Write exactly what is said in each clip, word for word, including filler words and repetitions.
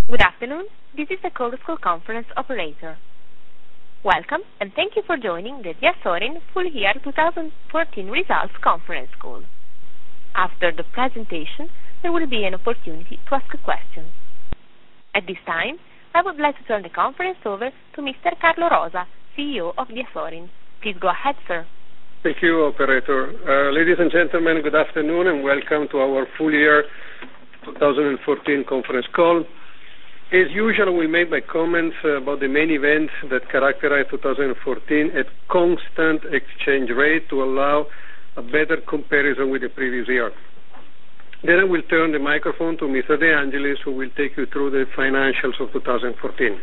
Good afternoon, this is the Chorus Call conference operator. Welcome, and thank you for joining the Diasorin Full Year twenty fourteen Results Conference Call. After the presentation, there will be an opportunity to ask a question. At this time, I would like to turn the conference over to Mister Carlo Rosa, C E O of Diasorin. Please go ahead, sir. Thank you, operator. Uh, ladies and gentlemen, good afternoon and welcome to our full year twenty fourteen conference call. As usual, we made my comments uh, about the main events that characterize twenty fourteen at constant exchange rate to allow a better comparison with the previous year. Then I will turn the microphone to Mister De Angelis, who will take you through the financials of twenty fourteen.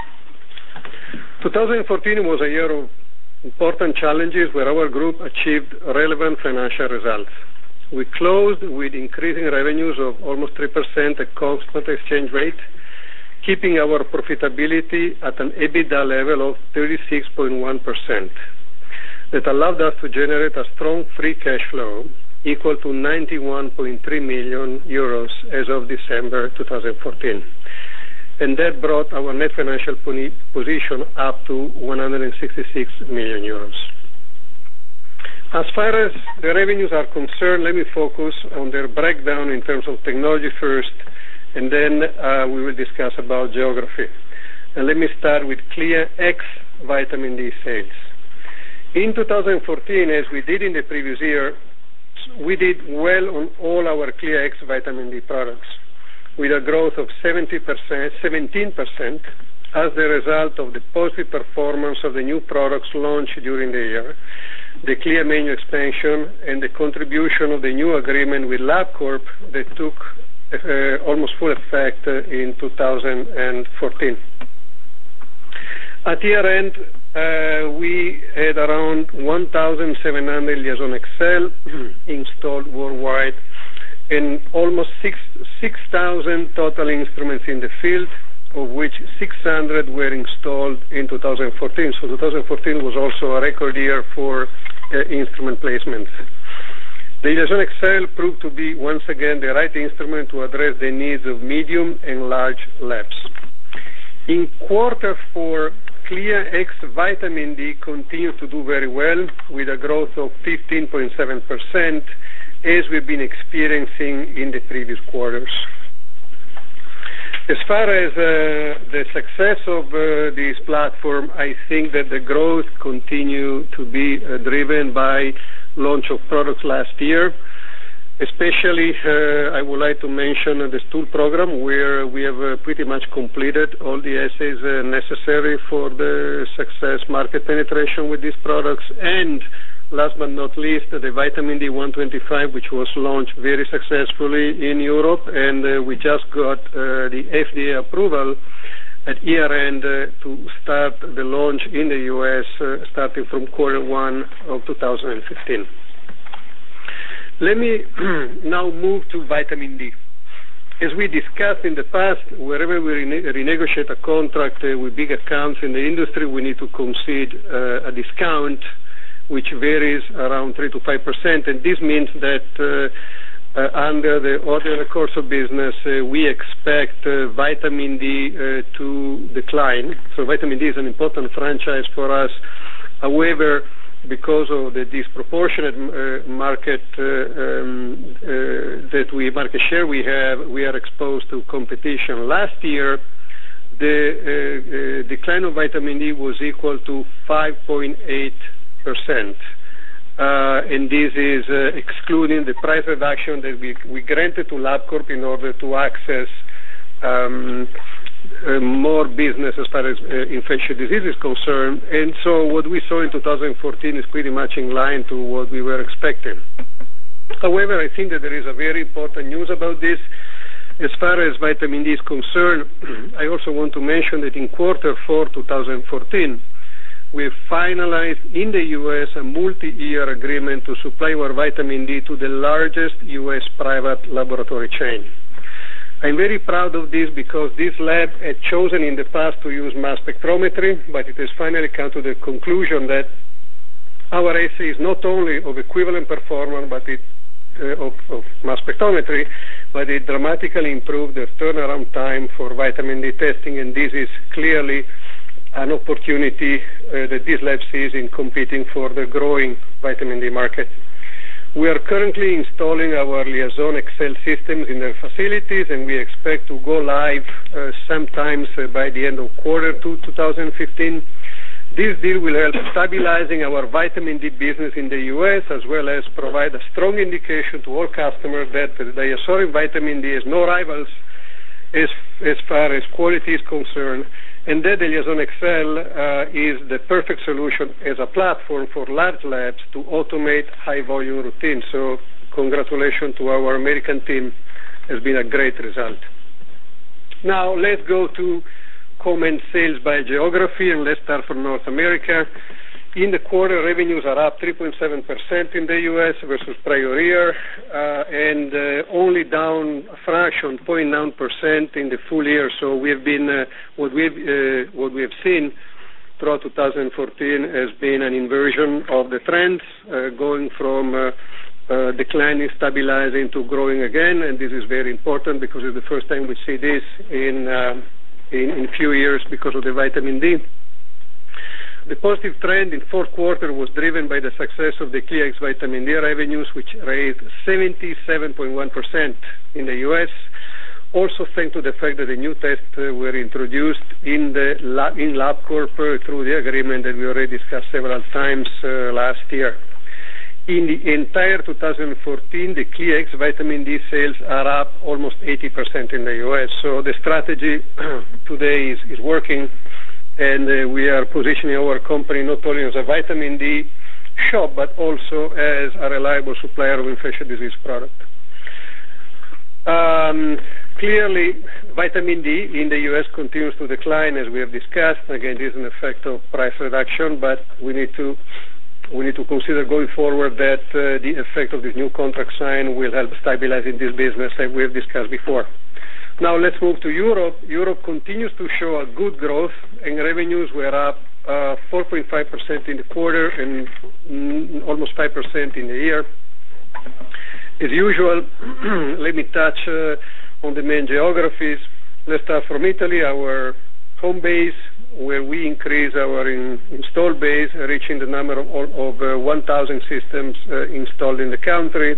twenty fourteen was a year of important challenges where our group achieved relevant financial results. We closed with increasing revenues of almost three percent at constant exchange rate, keeping our profitability at an EBITDA level of thirty-six point one percent. That allowed us to generate a strong free cash flow equal to ninety-one point three million euros as of December twenty fourteen. And that brought our net financial position up to one hundred sixty-six million euros. As far as the revenues are concerned, let me focus on their breakdown in terms of technology first, and then uh, we will discuss about geography. And let me start with Clea X vitamin D sales. In twenty fourteen, as we did in the previous year, we did well on all our Clea X vitamin D products, with a growth of seventeen percent as the result of the positive performance of the new products launched during the year, the Clea menu expansion, and the contribution of the new agreement with LabCorp that took Uh, almost full effect uh, in two thousand fourteen. At year end, uh, we had around one thousand seven hundred Liaison X L installed worldwide and almost six thousand total instruments in the field, of which six hundred were installed in two thousand fourteen. So two thousand fourteen was also a record year for uh, instrument placements. The Liaison X L proved to be once again the right instrument to address the needs of medium and large labs. In quarter four, Clea X vitamin D continued to do very well with a growth of fifteen point seven percent as we've been experiencing in the previous quarters. As far as uh, the success of uh, this platform, I think that the growth continued to be uh, driven by launch of products last year. Especially, uh, I would like to mention uh, the stool program, where we have uh, pretty much completed all the assays uh, necessary for the success market penetration with these products. And last but not least, uh, the vitamin D one twenty-five, which was launched very successfully in Europe, and uh, we just got uh, the F D A approval at year end uh, to start the launch in the U S uh, starting from quarter one of two thousand fifteen. Let me now move to vitamin D. As we discussed in the past, wherever we rene- renegotiate a contract uh, with big accounts in the industry, we need to concede uh, a discount which varies around three to five percent, and this means that uh, Uh, under the ordinary course of business, uh, we expect uh, vitamin D uh, to decline. So vitamin D is an important franchise for us. However, because of the disproportionate uh, market uh, um, uh, that we market share we have, we are exposed to competition. Last year, the uh, uh, decline of vitamin D was equal to five point eight percent. Uh, and this is uh, excluding the price reduction that we, we granted to LabCorp in order to access um, uh, more business as far as uh, infectious disease is concerned. And so what we saw in two thousand fourteen is pretty much in line to what we were expecting. However, I think that there is a very important news about this. As far as vitamin D is concerned, I also want to mention that in quarter four twenty fourteen, we finalized in the U S a multi-year agreement to supply our vitamin D to the largest U S private laboratory chain. I'm very proud of this because this lab had chosen in the past to use mass spectrometry, but it has finally come to the conclusion that our assay is not only of equivalent performance, but it uh, of, of mass spectrometry, but it dramatically improved the turnaround time for vitamin D testing, and this is clearly an opportunity uh, that this lab sees in competing for the growing vitamin D market. We are currently installing our Liaison X L systems in their facilities, and we expect to go live uh, sometimes uh, by the end of quarter two twenty fifteen. This deal will help stabilizing our vitamin D business in the U S, as well as provide a strong indication to all customers that the DiaSorin vitamin D has no rivals as, as far as quality is concerned, and that the Liaison X L uh, is the perfect solution as a platform for large labs to automate high-volume routines. So congratulations to our American team. It's been a great result. Now let's go to comment sales by geography, and let's start from North America. In the quarter, revenues are up three point seven percent in the U S versus prior year, uh, and uh, only down a fraction, zero point nine percent in the full year. So we have been uh, what we've uh, what we have seen throughout two thousand fourteen has been an inversion of the trends, uh, going from uh, uh, declining, stabilizing to growing again, and this is very important because it's the first time we see this in uh, in, in few years because of the vitamin D. The positive trend in fourth quarter was driven by the success of the ClearX vitamin D revenues, which raised seventy-seven point one percent in the U S, also thanks to the fact that the new tests uh, were introduced in the lab, in LabCorp uh, through the agreement that we already discussed several times uh, last year. In the entire two thousand fourteen, the ClearX vitamin D sales are up almost eighty percent in the U S. So the strategy today is, is working. And uh, we are positioning our company not only as a vitamin D shop, but also as a reliable supplier of infectious disease product. Um, clearly, vitamin D in the U S continues to decline, as we have discussed. Again, this is an effect of price reduction, but we need to we need to consider going forward that uh, the effect of this new contract sign will help stabilizing this business, like we have discussed before. Now let's move to Europe. Europe continues to show a good growth, and revenues were up uh, four point five percent in the quarter and mm, almost five percent in the year. As usual, let me touch uh, on the main geographies. Let's start from Italy, our home base, where we increase our in, install base, reaching the number of, of uh, one thousand systems uh, installed in the country.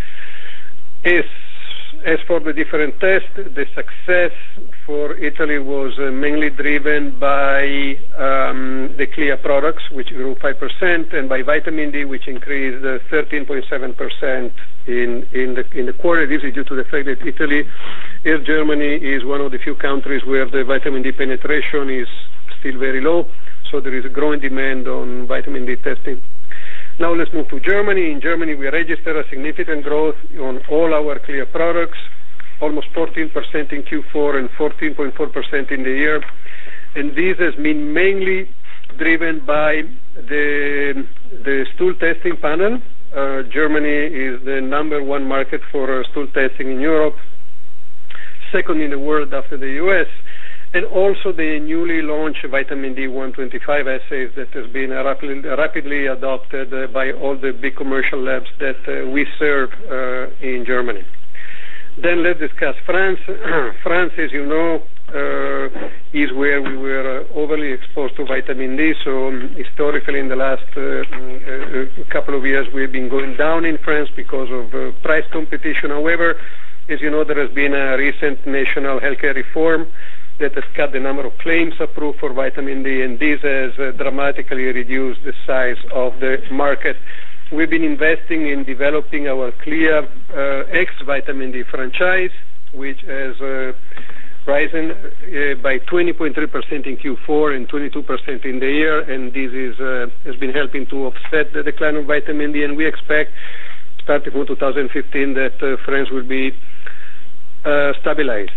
As As for the different tests, the success for Italy was uh, mainly driven by um, the CLIA products, which grew five percent, and by vitamin D, which increased uh, thirteen point seven percent in, in, the, in the quarter. This is due to the fact that Italy, as Germany, is one of the few countries where the vitamin D penetration is still very low, so there is a growing demand on vitamin D testing. Now let's move to Germany. In Germany, we registered a significant growth on all our CLIA products, almost fourteen percent in Q four and fourteen point four percent in the year. And this has been mainly driven by the, the stool testing panel. Uh, Germany is the number one market for uh, stool testing in Europe, second in the world after the U S, and also the newly launched vitamin D one twenty-five assays that has been rapidly, rapidly adopted uh, by all the big commercial labs that uh, we serve uh, in Germany. Then let's discuss France. France, as you know, uh, is where we were uh, overly exposed to vitamin D. So um, historically, in the last uh, uh, couple of years, we've been going down in France because of uh, price competition. However, as you know, there has been a recent national healthcare reform that has cut the number of claims approved for vitamin D, and this has uh, dramatically reduced the size of the market. We've been investing in developing our CLIA uh, X vitamin D franchise, which has uh, risen uh, by twenty point three percent in Q four and twenty-two percent in the year, and this is, uh, has been helping to offset the decline of vitamin D, and we expect, starting from two thousand fifteen, that uh, France will be uh, stabilized.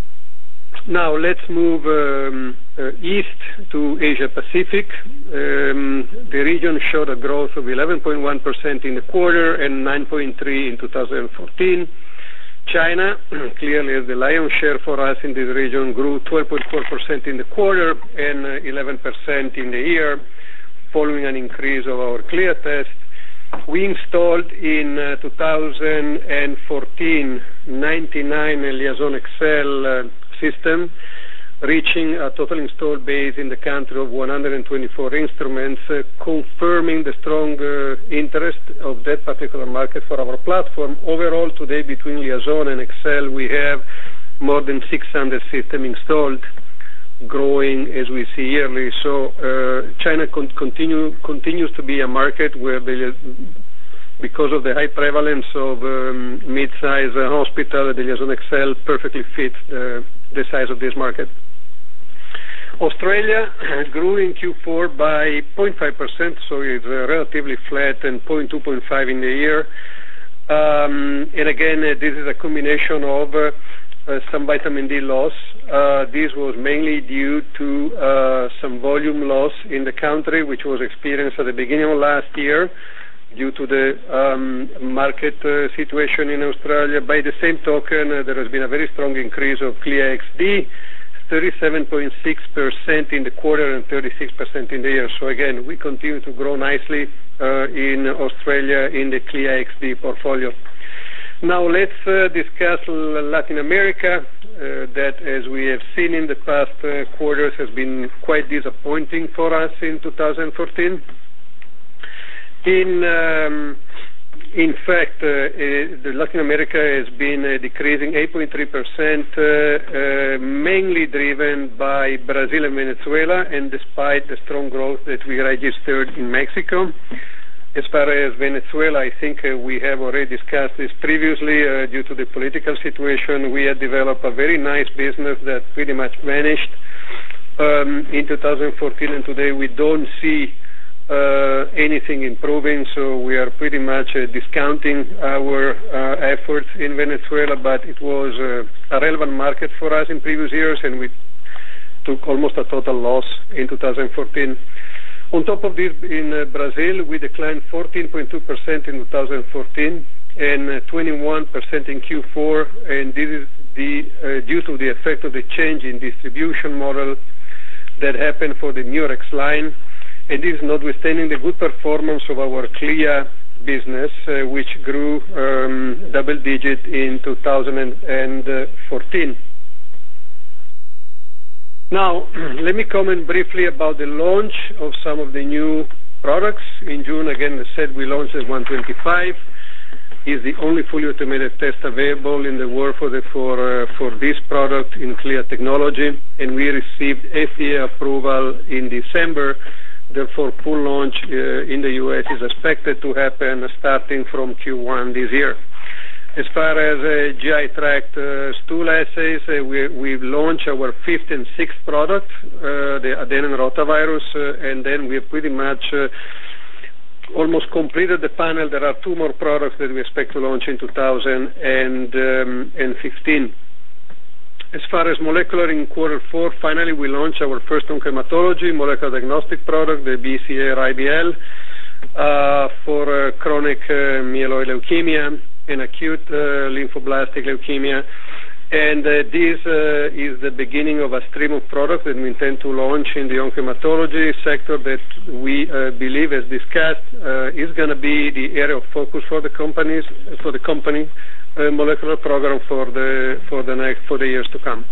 Now let's move um, uh, east to Asia Pacific. Um, the region showed a growth of eleven point one percent in the quarter and nine point three percent in two thousand fourteen. China, clearly as the lion's share for us in this region, grew twelve point four percent in the quarter and uh, eleven percent in the year, following an increase of our CLIA test. We installed in uh, two thousand fourteen ninety-nine Liaison X L uh, system, reaching a total installed base in the country of one hundred twenty-four instruments, uh, confirming the strong uh, interest of that particular market for our platform. Overall, today, between Liaison and X L, we have more than six hundred systems installed, growing as we see yearly. So uh, China con continue, continues to be a market where, the, because of the high prevalence of um, mid-size uh, hospital, the Liaison X L perfectly fits the, the size of this market. Australia grew in Q four by zero point five percent, so it's uh, relatively flat, and zero point two, zero point five in the year. Um, and again, uh, this is a combination of uh, uh, some vitamin D loss. Uh, this was mainly due to uh, some volume loss in the country, which was experienced at the beginning of last year due to the um, market uh, situation in Australia. By the same token, uh, there has been a very strong increase of CLIA X D, thirty-seven point six percent in the quarter and thirty-six percent in the year. So again, we continue to grow nicely uh, in Australia in the CLIA X D portfolio. Now let's uh, discuss Latin America, uh, that, as we have seen in the past uh, quarters, has been quite disappointing for us in two thousand fourteen. In um, In fact, uh, uh, the Latin America has been uh, decreasing eight point three percent, uh, uh, mainly driven by Brazil and Venezuela, and despite the strong growth that we registered in Mexico. As far as Venezuela, I think uh, we have already discussed this previously. Uh, due to the political situation, we had developed a very nice business that pretty much vanished um, in two thousand fourteen, and today we don't see Uh, anything improving, so we are pretty much uh, discounting our uh, efforts in Venezuela, but it was uh, a relevant market for us in previous years, and we took almost a total loss in two thousand fourteen. On top of this, in uh, Brazil, we declined fourteen point two percent in two thousand fourteen and uh, twenty-one percent in Q four, and this is the, uh, due to the effect of the change in distribution model that happened for the Murex line. And this is notwithstanding the good performance of our CLIA business, uh, which grew um, double-digit in two thousand fourteen. Now, let me comment briefly about the launch of some of the new products. In June, again, I said we launched the one twenty-five. It's the only fully automated test available in the world for, the, for, uh, for this product in CLIA technology, and we received F D A approval in December. Therefore, full launch uh, in the U S is expected to happen starting from Q one this year. As far as uh, G I tract uh, stool assays, uh, we, we've launched our fifth and sixth product, uh, the adenine rotavirus, uh, and then we have pretty much uh, almost completed the panel. There are two more products that we expect to launch in two thousand fifteen. As far as molecular, in quarter four, finally we launched our first oncohematology molecular diagnostic product, the B C A R I B L, uh, for uh, chronic uh, myeloid leukemia and acute uh, lymphoblastic leukemia. And uh, this uh, is the beginning of a stream of products that we intend to launch in the oncohematology sector that we uh, believe, as discussed, uh, is going to be the area of focus for the companies, for the company. Uh, molecular program for the for the next for the years to come.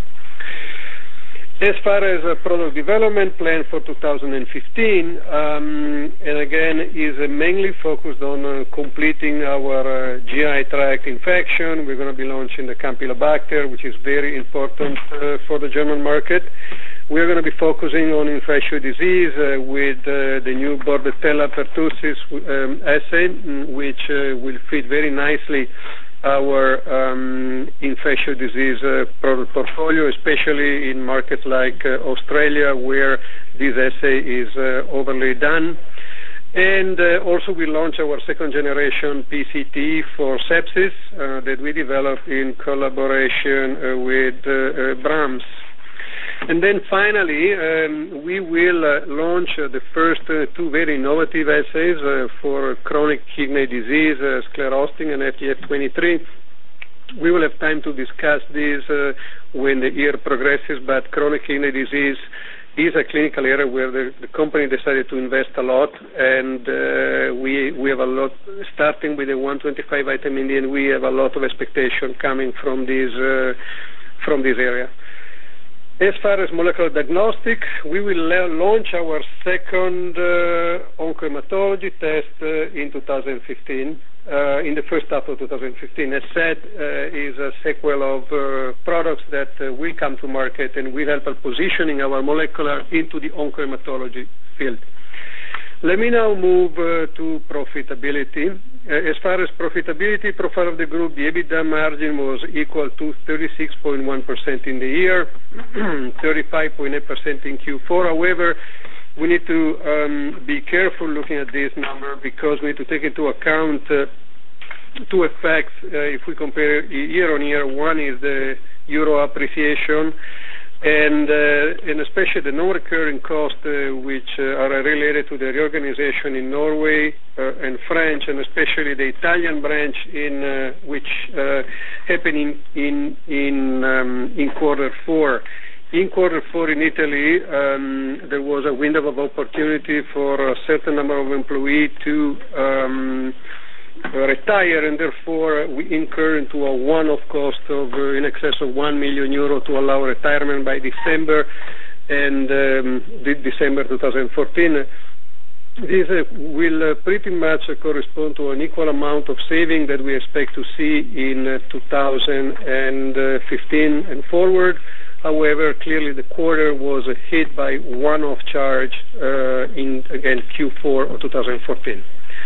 As far as a product development plan for two thousand fifteen, um, and again is uh, mainly focused on uh, completing our uh, G I tract infection. We're going to be launching the Campylobacter, which is very important uh, for the German market. We're going to be focusing on infectious disease uh, with uh, the new Bordetella pertussis um, assay, which uh, will fit very nicely our um, infectious disease uh, product portfolio, especially in markets like uh, Australia, where this assay is uh, overly done. And uh, also we launched our second generation P C T for sepsis uh, that we developed in collaboration uh, with uh, uh, Brahms. And then finally, um, we will uh, launch uh, the first uh, two very innovative assays uh, for chronic kidney disease, uh, sclerostin and F G F twenty-three. We will have time to discuss this uh, when the year progresses, but chronic kidney disease is a clinical area where the, the company decided to invest a lot, and uh, we we have a lot, starting with the one twenty-five vitamin D, and we have a lot of expectation coming from this uh, from this area. As far as molecular diagnostic, we will la- launch our second uh, oncohematology test uh, in two thousand fifteen, uh, in the first half of two thousand fifteen. As said, uh, is a sequel of uh, products that uh, will come to market and will help us positioning our molecular into the oncohematology field. Let me now move uh, to profitability. Uh, as far as profitability profile of the group, the EBITDA margin was equal to thirty-six point one percent in the year, thirty-five point eight percent in Q four. However, we need to um, be careful looking at this number because we need to take into account uh, two effects uh, if we compare year on year. One is the euro appreciation, and uh, and especially the non-recurring costs uh, which uh, are related to the reorganization in Norway uh, and France, and especially the Italian branch in uh, which uh, happened in in in, um, in quarter four. In quarter four in Italy, um, there was a window of opportunity for a certain number of employees to um, retire, and therefore we incur into a one-off cost of uh, in excess of one million euro to allow retirement by December and um, December twenty fourteen. This uh, will uh, pretty much uh, correspond to an equal amount of saving that we expect to see in uh, two thousand fifteen and forward. However, clearly the quarter was uh, hit by one-off charge uh, in, again, Q four of two thousand fourteen.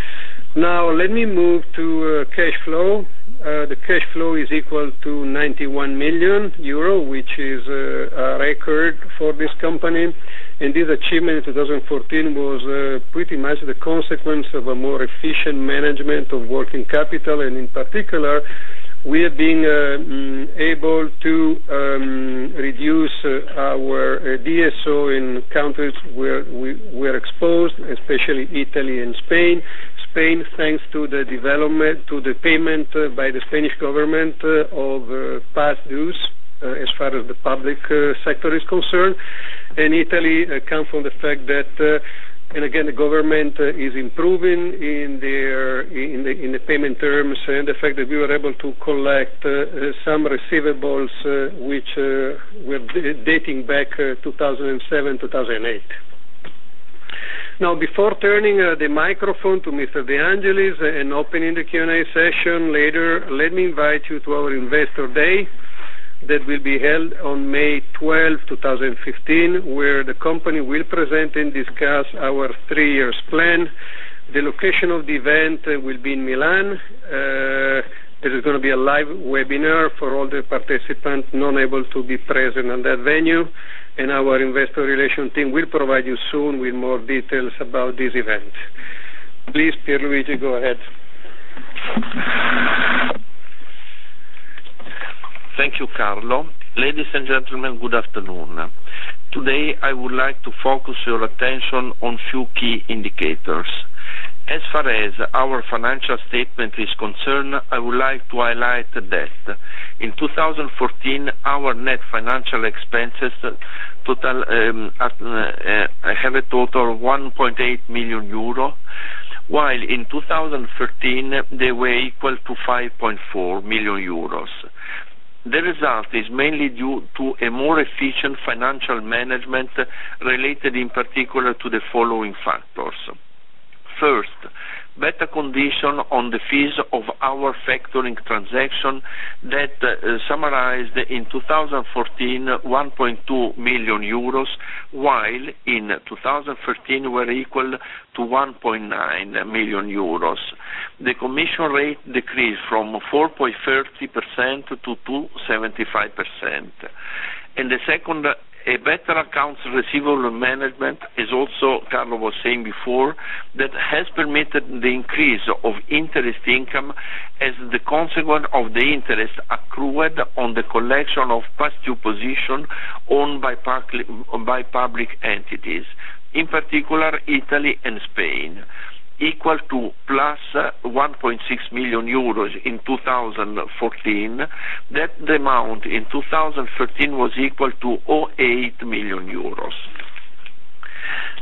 Now, let me move to uh, cash flow. Uh, the cash flow is equal to ninety-one million euro, which is uh, a record for this company. And this achievement in two thousand fourteen was uh, pretty much the consequence of a more efficient management of working capital, and in particular, we have been uh, mm, able to um, reduce uh, our uh, D S O in countries where we were exposed, especially Italy and Spain. Spain, thanks to the development, to the payment uh, by the Spanish government uh, of uh, past dues uh, as far as the public uh, sector is concerned, and Italy uh, comes from the fact that, uh, and again, the government uh, is improving in their in the in the payment terms, and the fact that we were able to collect uh, uh, some receivables uh, which uh, were d- dating back uh, two thousand seven, two thousand eight. Now, before turning uh, the microphone to Mister De Angelis and opening the Q and A session later, let me invite you to our Investor Day that will be held on May twelfth, twenty fifteen, where the company will present and discuss our three years plan. The location of the event uh, will be in Milan. Uh, there is going to be a live webinar for all the participants not able to be present on that venue, and our investor relations team will provide you soon with more details about this event. Please, Pierluigi, go ahead. Thank you, Carlo. Ladies and gentlemen, good afternoon. Today, I would like to focus your attention on few key indicators. As far as our financial statement is concerned, I would like to highlight that in two thousand fourteen, our net financial expenses total um, at, uh, have a total of one point eight million euro, while in two thousand thirteen they were equal to five point four million euros. The result is mainly due to a more efficient financial management related in particular to the following factors. First, better condition on the fees of our factoring transaction that uh, summarized in two thousand fourteen one point two million euros, while in two thousand thirteen were equal to one point nine million euros. The commission rate decreased from four point three zero percent to two point seven five percent. And the second, a better accounts receivable management is also, Carlo was saying before, that has permitted the increase of interest income as the consequence of the interest accrued on the collection of past due position owned by, by public entities, in particular Italy and Spain, equal to plus one point six million euros in two thousand fourteen. That the amount in two thousand thirteen was equal to zero point eight million euros.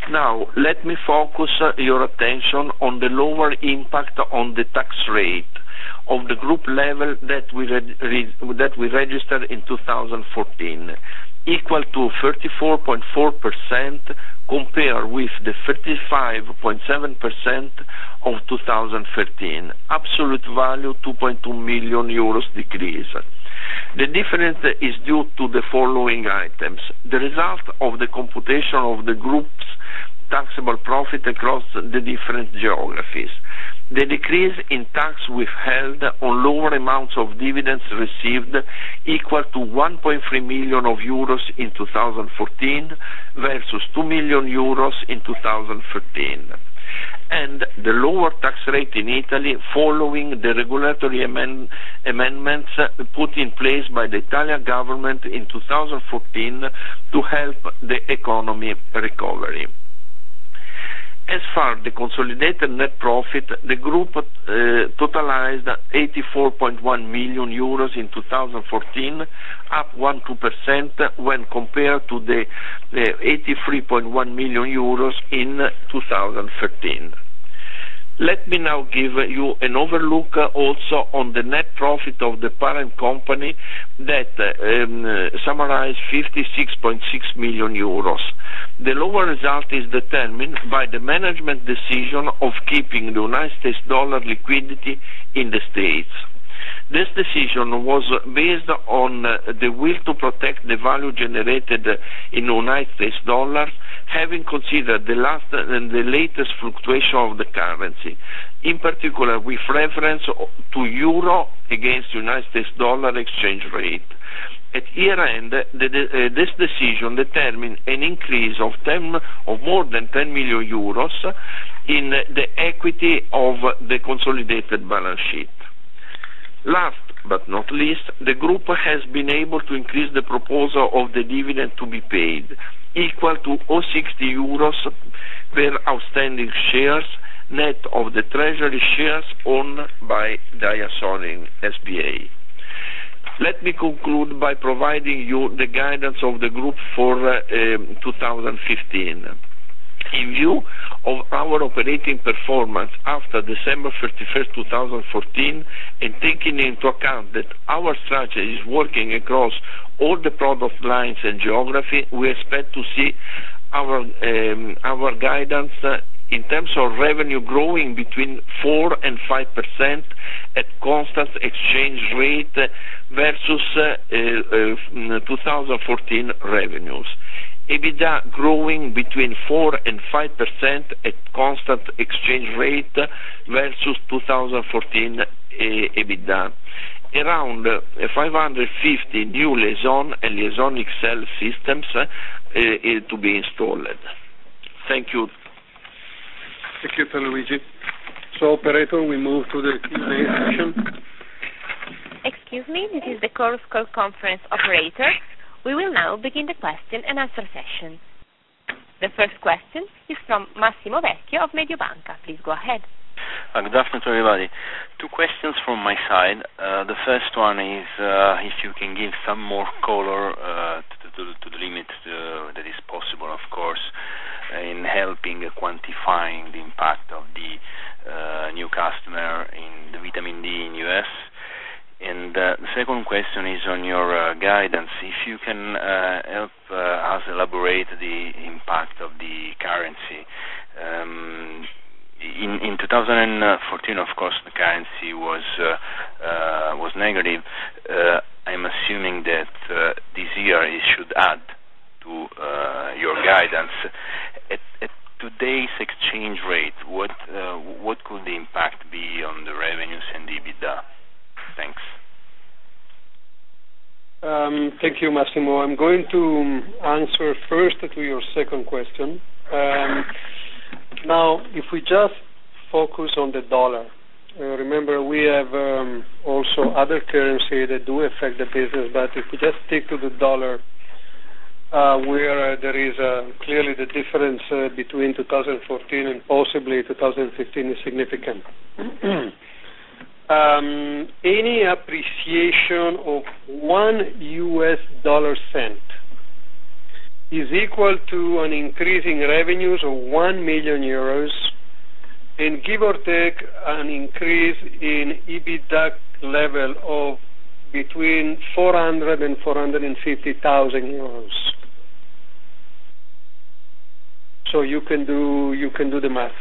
Now, let me focus uh, your attention on the lower impact on the tax rate of the group level that we, re- re- that we registered in two thousand fourteen, equal to thirty-four point four percent compared with the thirty-five point seven percent of two thousand thirteen. Absolute value two point two million euros decrease. The difference is due to the following items. The result of the computation of the group's taxable profit across the different geographies. The decrease in tax withheld on lower amounts of dividends received equal to one point three million of euros in two thousand fourteen versus two million euros in two thousand thirteen. And the lower tax rate in Italy following the regulatory amend- amendments put in place by the Italian government in two thousand fourteen to help the economy recovery. As far as the consolidated net profit, the group uh, totalized eighty-four point one million euros in two thousand fourteen, up one point two percent when compared to the uh, eighty-three point one million euros in two thousand thirteen. Let me now give you an overlook also on the net profit of the parent company that um, summarized fifty-six point six million euros. The lower result is determined by the management decision of keeping the United States dollar liquidity in the States. This decision was based on uh, the will to protect the value generated in United States dollars, having considered the last and the latest fluctuation of the currency, in particular with reference to euro against United States dollar exchange rate. At year-end, the, the, uh, this decision determined an increase of, ten, of more than ten million euros in the equity of the consolidated balance sheet. Last but not least, the group has been able to increase the proposal of the dividend to be paid, equal to zero point six zero euros per outstanding shares, net of the treasury shares owned by Diasorin S p A. Let me conclude by providing you the guidance of the group for uh, um, two thousand fifteen. In view of our operating performance after December thirty-first, two thousand fourteen, and taking into account that our strategy is working across all the product lines and geography, we expect to see our um, our guidance uh, in terms of revenue growing between four and five percent at constant exchange rate versus uh, uh, uh, two thousand fourteen revenues. EBITDA growing between four and five percent at constant exchange rate versus two thousand fourteen uh, EBITDA. Around uh, five hundred fifty new Liaison and Liaison X L systems uh, uh, to be installed. Thank you. Thank you, Luigi. So, operator, we move to the Q and A session. Excuse me, this is the Chorus Call conference operator. We will now begin the question and answer session. The first question is from Massimo Vecchio of Mediobanca. Please go ahead. Uh, good afternoon to everybody. Two questions from my side. Uh, the first one is uh, if you can give some more color uh, to, to, to the limit uh, that is possible, of course, uh, in helping uh, quantifying the impact of the uh, new customer in the vitamin D in U S. And uh, the second question is on your uh, guidance. If you can uh, help uh, us elaborate the impact of the currency. Um, in, in two thousand fourteen, of course, the currency was uh, uh, was negative. Uh, I'm assuming that uh, this year it should add to uh, your guidance. At, at today's exchange rate, what uh, what could the impact be on the revenues and the EBITDA? Thanks. Um, thank you, Massimo. I'm going to answer first to your second question. Um, now, if we just focus on the dollar, uh, remember we have um, also other currency that do affect the business, but if we just stick to the dollar, uh, where uh, there is uh, clearly the difference uh, between two thousand fourteen and possibly two thousand fifteen is significant. Um, any appreciation of one U S dollar cent is equal to an increase in revenues of one million euros and give or take an increase in EBITDA level of between four hundred and four hundred fifty thousand euros. So you can do you can do the math.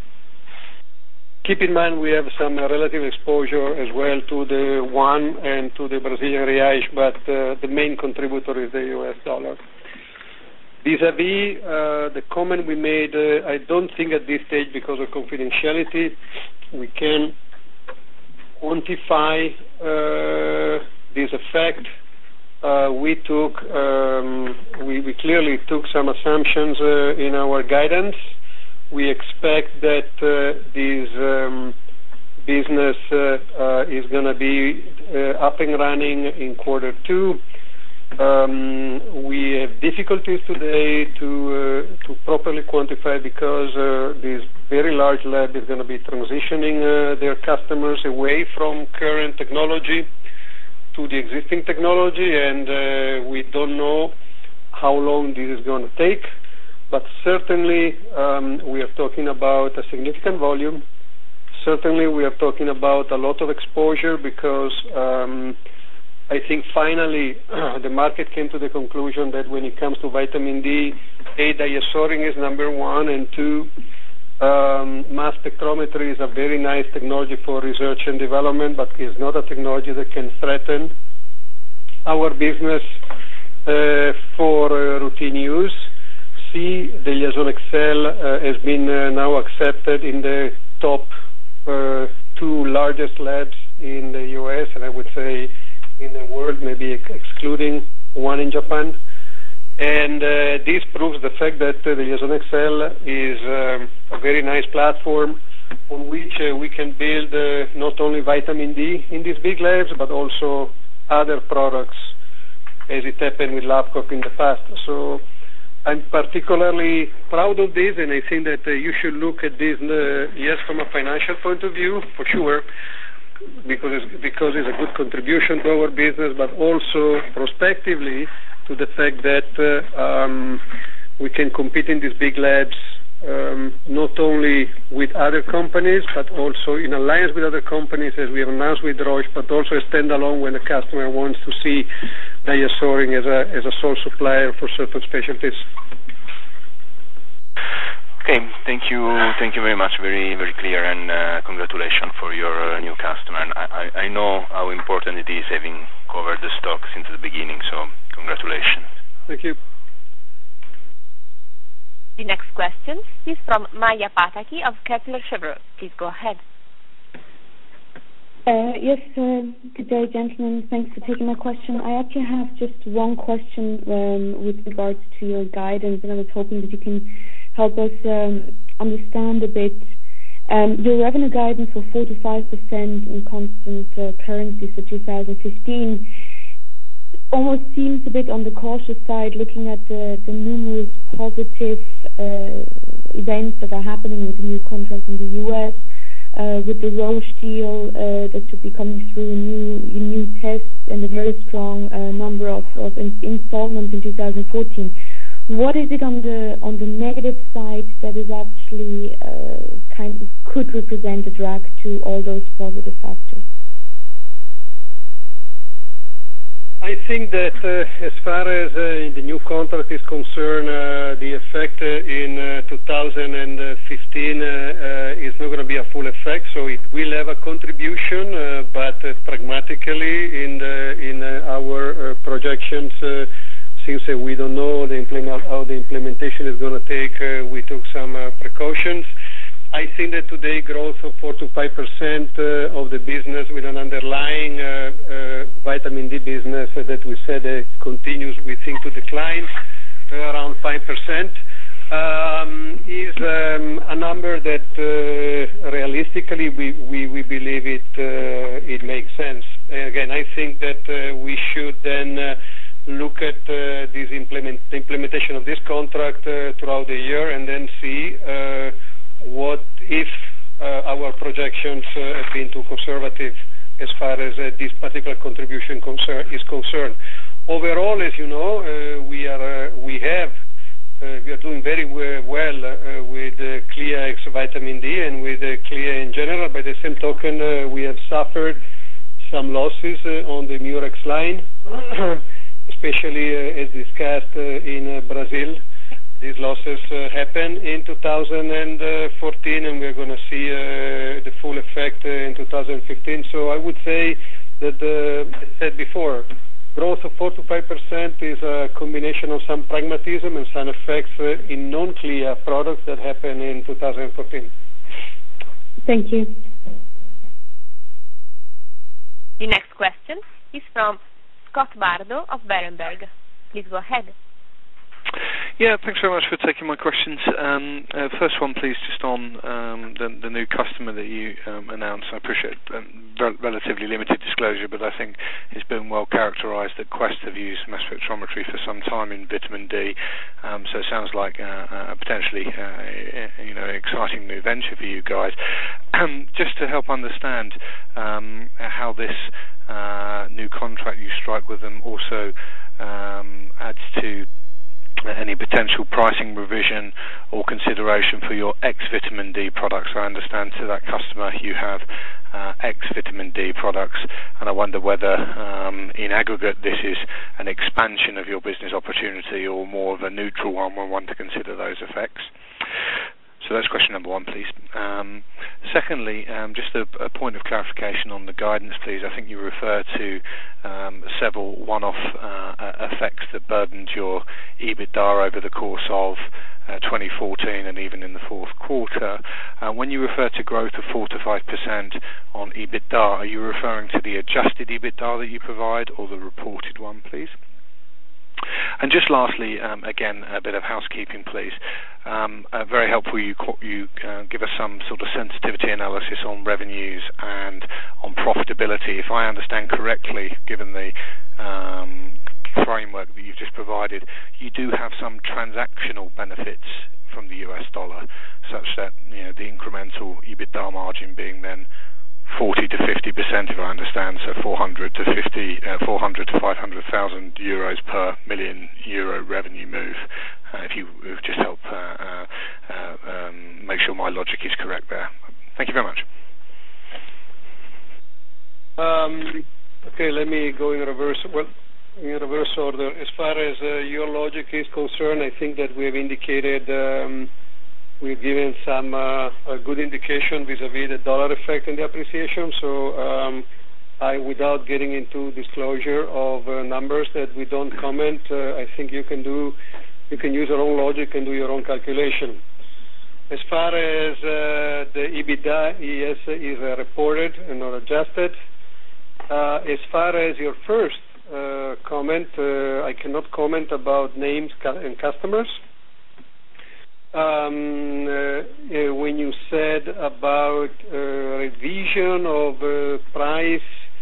Keep in mind we have some uh, relative exposure as well to the yuan and to the Brazilian reais, but uh, the main contributor is the U S dollar. Vis-a-vis uh, the comment we made, uh, I don't think at this stage, because of confidentiality, we can quantify uh, this effect. Uh, we took, um, we, we clearly took some assumptions uh, in our guidance. We expect that uh, this um, business uh, uh, is going to be uh, up and running in quarter two. Um, we have difficulties today to uh, to properly quantify because uh, this very large lab is going to be transitioning uh, their customers away from current technology to the existing technology, and uh, we don't know how long this is going to take. But certainly, um, we are talking about a significant volume. Certainly, we are talking about a lot of exposure because um, I think finally uh, the market came to the conclusion that when it comes to vitamin D, A, diazorin is number one, and two, um, mass spectrometry is a very nice technology for research and development, but is not a technology that can threaten our business uh, for uh, routine use. See, the Liaison X L uh, has been uh, now accepted in the top uh, two largest labs in the U S, and I would say in the world, maybe ex excluding one in Japan. And uh, this proves the fact that uh, the Liaison X L is um, a very nice platform on which uh, we can build uh, not only vitamin D in these big labs, but also other products, as it happened with LabCorp in the past. So I'm particularly proud of this, and I think that uh, you should look at this, uh, yes, from a financial point of view, for sure, because it's, because it's a good contribution to our business, but also prospectively to the fact that uh, um, we can compete in these big labs um, not only with other companies, but also in alliance with other companies, as we have announced with Roche, but also a standalone when the customer wants to see diazorin as a as a sole supplier for certain specialties. Okay, thank you, thank you very much. Very, very clear, and uh, congratulations for your uh, new customer. And I, I know how important it is having covered the stock since the beginning. So, congratulations. Thank you. The next question is from Maja Pataki of Kepler Cheuvreux. Please go ahead. Uh, yes, uh, good day, gentlemen. Thanks for taking my question. I actually have just one question um, with regards to your guidance, and I was hoping that you can help us um, understand a bit. Um, your revenue guidance for four to five percent in constant uh, currency for two thousand fifteen almost seems a bit on the cautious side, looking at the, the numerous positive uh, events that are happening with the new contract in the U S, uh, with the Roche deal uh, that should be coming through, new new tests, and a very strong uh, number of, of in installments in two thousand fourteen. What is it on the on the negative side that is actually uh, kind of could represent a drag to all those positive factors? I think that uh, as far as uh, the new contract is concerned, uh, the effect uh, in uh, two thousand fifteen uh, uh, is not going to be a full effect, so it will have a contribution, uh, but uh, pragmatically in, the, in uh, our uh, projections, uh, since uh, we don't know the implement how the implementation is going to take, uh, we took some uh, precautions. I think that today growth of four to five percent uh, of the business with an underlying uh, uh, vitamin D business uh, that we said uh, continues, we think, to decline uh, around five percent um, is um, a number that uh, realistically we, we, we believe it uh, it makes sense. And again, I think that uh, we should then uh, look at uh, this implement implementation of this contract uh, throughout the year and then see uh, what if uh, our projections uh, have been too conservative as far as uh, this particular contribution concern is concerned. overall, as you know, uh, we are uh, we have uh, we are doing very well uh, with uh, Clea X Vitamin D and with uh, Clea in general. By the same token, uh, we have suffered some losses uh, on the Murex line, especially uh, as discussed uh, in uh, Brazil. These losses uh, happen in two thousand fourteen, and we're going to see uh, the full effect uh, in two thousand fifteen. So I would say that, uh, as I said before, growth of four to five percent is a combination of some pragmatism and some effects uh, in non-Clea products that happen in two thousand fourteen. Thank you. The next question is from Scott Bardo of Berenberg. Please go ahead. Yeah, thanks very much for taking my questions. Um, uh, first one, please, just on um, the, the new customer that you um, announced. I appreciate um, re- relatively limited disclosure, but I think it's been well characterised that Quest have used mass spectrometry for some time in vitamin D. Um, so it sounds like uh, a potentially uh, you know, exciting new venture for you guys. Um, just to help understand um, how this uh, new contract you strike with them also um, adds to any potential pricing revision or consideration for your ex-vitamin D products. I understand to that customer you have uh, ex-vitamin D products, and I wonder whether um, in aggregate this is an expansion of your business opportunity or more of a neutral one when one to consider those effects. So that's question number one, please. Um, secondly, um, just a, a point of clarification on the guidance, please. I think you refer to um, several one-off uh, effects that burdened your EBITDA over the course of uh, twenty fourteen and even in the fourth quarter. Uh, when you refer to growth of four to five percent on EBITDA, are you referring to the adjusted EBITDA that you provide or the reported one, please? And just lastly, um, again, a bit of housekeeping, please. Um, uh, very helpful you you uh, give us some sort of sensitivity analysis on revenues and on profitability. If I understand correctly, given the um, framework that you've just provided, you do have some transactional benefits from the U S dollar, such that you know the incremental EBITDA margin being then forty to fifty percent, if I understand, so four hundred to fifty, uh, four hundred to five hundred thousand euros per million euro revenue move. Uh, if you if just help uh, uh, uh, um, make sure my logic is correct there. Thank you very much. Um, okay, let me go in reverse. Well, in reverse order. As far as uh, your logic is concerned, I think that we have indicated. Um, We've given some uh, a good indication vis-a-vis the dollar effect and the appreciation. So, um, I, without getting into disclosure of uh, numbers that we don't comment, uh, I think you can do, you can use your own logic and do your own calculation. As far as uh, the EBITDA, yes, is uh, reported and not adjusted. Uh, as far as your first uh, comment, uh, I cannot comment about names and customers. Um, uh, uh, when you said about uh, revision of uh, price,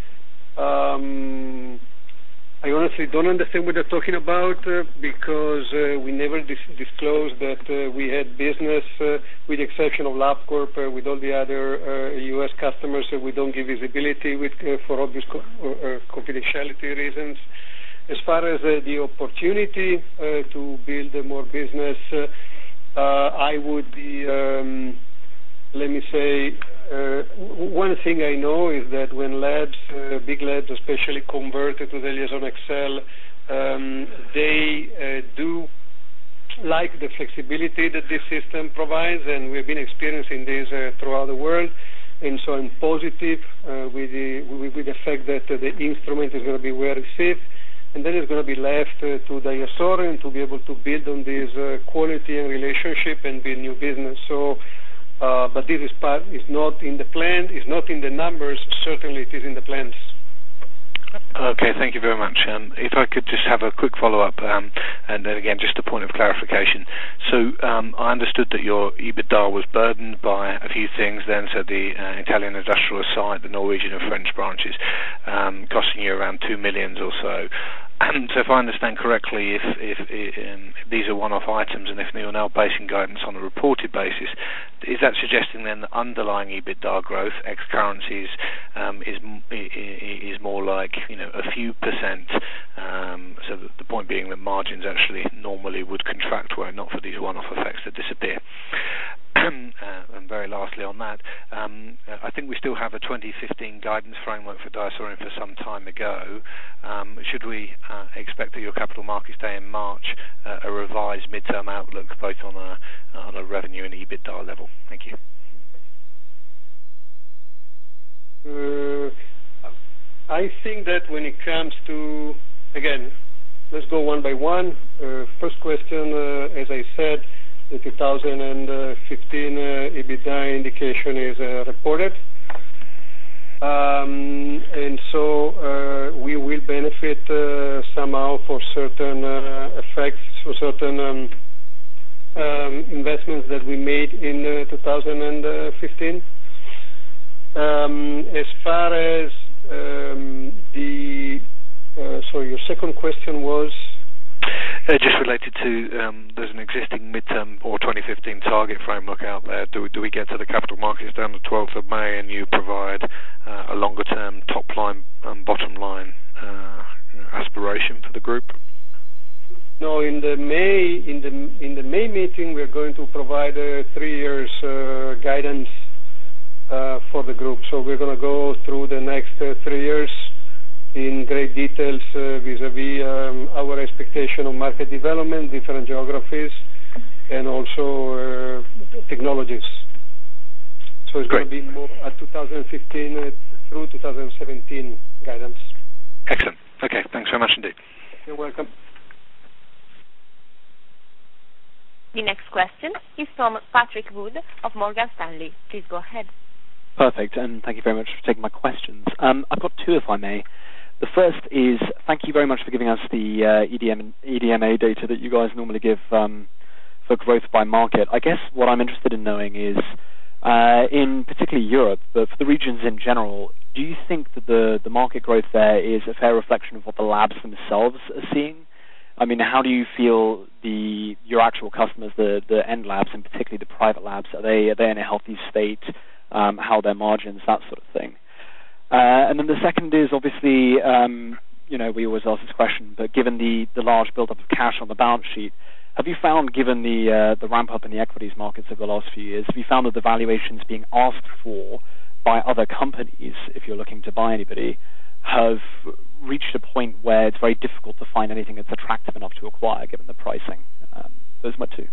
um, I honestly don't understand what you're talking about uh, because uh, we never dis- disclosed that uh, we had business, uh, with the exception of LabCorp, uh, with all the other uh, U S customers. Uh, we don't give visibility with, uh, for obvious co- uh, confidentiality reasons. As far as uh, the opportunity uh, to build uh, more business, uh, Uh, I would be, um, let me say, uh, w- one thing I know is that when labs, uh, big labs especially, converted to the Liaison X L, um, they uh, do like the flexibility that this system provides, and we've been experiencing this uh, throughout the world. And so I'm positive uh, with, the, with, with the fact that uh, the instrument is going to be well received. And then it's going to be left uh, to DiaSorin to be able to build on this uh, quality and relationship and build new business. So, uh, but this is part is not in the plan, is not in the numbers. Certainly, it is in the plans. Okay, thank you very much. Um, if I could just have a quick follow-up, um, and then again, just a point of clarification. So um, I understood that your EBITDA was burdened by a few things then, so the uh, Italian industrial site, the Norwegian and French branches, um, costing you around two millions or so. So if I understand correctly, if, if, um, if these are one-off items and if you're now basing guidance on a reported basis, is that suggesting then that underlying EBITDA growth, ex currencies, um, is is more like, you know, a few percent? Um, so the point being that margins actually normally would contract were it not for these one-off effects that disappear. Uh, and very lastly on that, um, I think we still have a twenty fifteen guidance framework for DiaSorin for some time ago. Um, should we uh, expect at your Capital Markets Day in March uh, a revised midterm outlook both on a, on a revenue and EBITDA level? Thank you. Uh, I think that when it comes to, again, let's go one by one. Uh, first question, uh, as I said, the two thousand fifteen uh, EBITDA indication is uh, reported. Um, and so uh, we will benefit uh, somehow for certain uh, effects, for certain um, um, investments that we made in uh, two thousand fifteen. Um, as far as um, the, uh, so your second question was? Uh, just related to, um, there's an existing midterm or twenty fifteen target framework out there. Do we, do we get to the Capital Markets Day on the twelfth of May and you provide uh, a longer-term top-line and bottom-line uh, aspiration for the group? No, in the May in the in the May meeting we're going to provide a three years uh, guidance uh, for the group. So we're going to go through the next uh, three years. In great details uh, vis-a-vis um, our expectation of market development, different geographies, and also uh, technologies. So it's Great. going to be more at two thousand fifteen uh, through two thousand seventeen guidance. Excellent. Okay, thanks very much indeed. You're welcome. The next question is from Patrick Wood of Morgan Stanley. Please go ahead. Perfect, and thank you very much for taking my questions. Um, I've got two, if I may. The first is, thank you very much for giving us the uh, E D M, E D M A data that you guys normally give um, for growth by market. I guess what I'm interested in knowing is, uh, in particularly Europe, but for the regions in general, do you think that the, the market growth there is a fair reflection of what the labs themselves are seeing? I mean, how do you feel the your actual customers, the, the end labs, and particularly the private labs, are they, are they in a healthy state? Um, how their margins, that sort of thing. Uh, and then the second is obviously, um, you know, we always ask this question, but given the, the large build-up of cash on the balance sheet, have you found, given the uh, the ramp-up in the equities markets over the last few years, have you found that the valuations being asked for by other companies, if you're looking to buy anybody, have reached a point where it's very difficult to find anything that's attractive enough to acquire, given the pricing? Um, those are my two.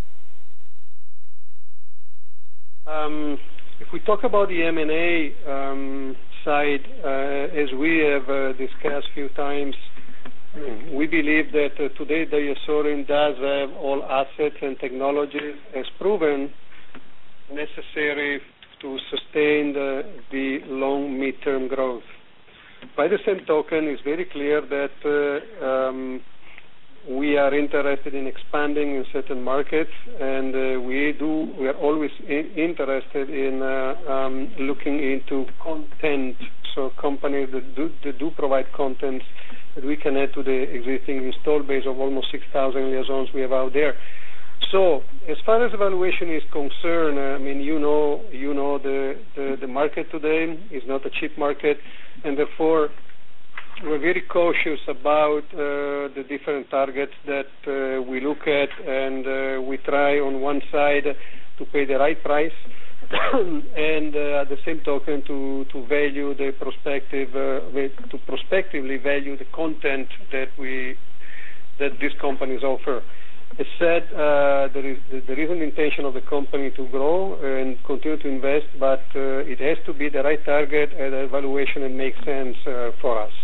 Um, if we talk about the M and A um, side, uh, as we have uh, discussed a few times, we believe that uh, today DiaSorin does have all assets and technologies as proven necessary to sustain the, the long mid-term growth. By the same token, it's very clear that uh, um, we are interested in expanding in certain markets, and uh, we do. We are always in, interested in uh, um, looking into content. So companies that do, that do provide content that we can add to the existing install base of almost six thousand liaisons we have out there. So, as far as evaluation is concerned, uh, I mean, you know, you know, the, the the market today is not a cheap market, and therefore we're very cautious about uh, the different targets that uh, we look at, and uh, we try on one side to pay the right price, and uh, at the same token to to value the prospective uh, to prospectively value the content that we that these companies offer. As said, uh, there is there is an intention of the company to grow and continue to invest, but uh, it has to be the right target and a valuation that makes sense uh, for us.